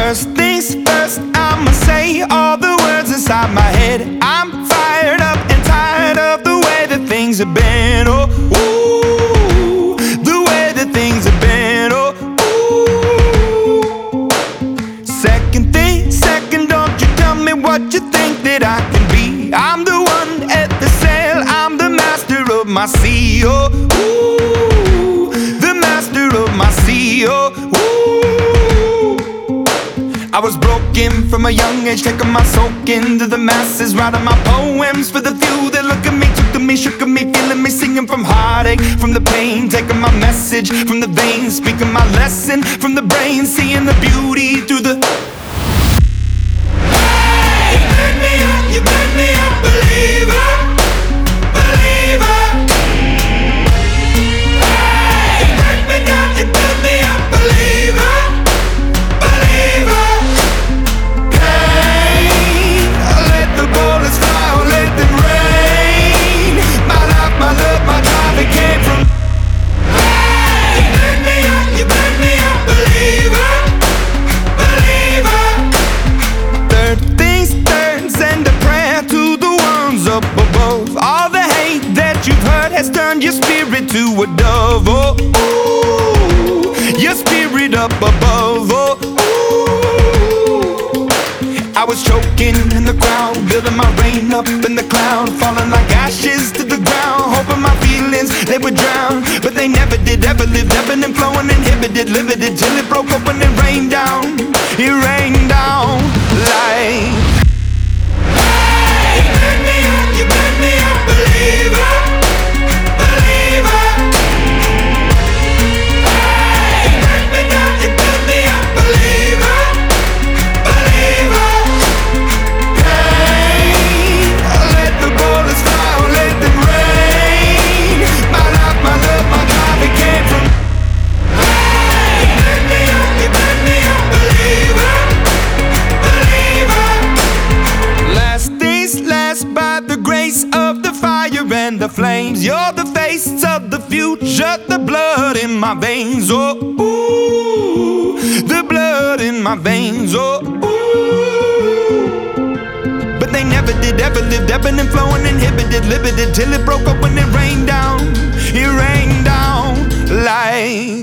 First things first, I'ma say all the words inside my head. I'm fired up and tired of the way that things have been. Oh, ooh, the way that things have been. Oh, ooh. Second thing, second, don't you tell me what you think that I can be. I'm the one at the sail, I'm the master of my sea. Oh, ooh, the master of my sea. Oh, ooh. I was broken from a young age, taking my soak into the masses, writing my poems for the few that look at me, took to me, shook at me, feeling me, singing from heartache, from the pain, taking my message from the veins, speaking my lesson from the brain, seeing the beauty through the. Hey, you made me up, you made me a believer, believer. Hey, you break me down, you build me up, believer. Has turned your spirit to a dove. Oh, ooh, your spirit up above. Oh, ooh. I was choking in the crowd, building my rain up in the cloud, falling like ashes to the ground, hoping my feelings they would drown, but they never did. Ever lived, ebbing and flowing, inhibited, limited, till it broke open and rained down. It rained down like. Hey, you made me up, you made me a believer. And the flames, you're the face of the future, the blood in my veins. Oh, ooh, the blood in my veins. Oh, ooh. But they never did, ever lived, ebbing and flowing, inhibited, limited, till it broke up when it rained down. It rained down like.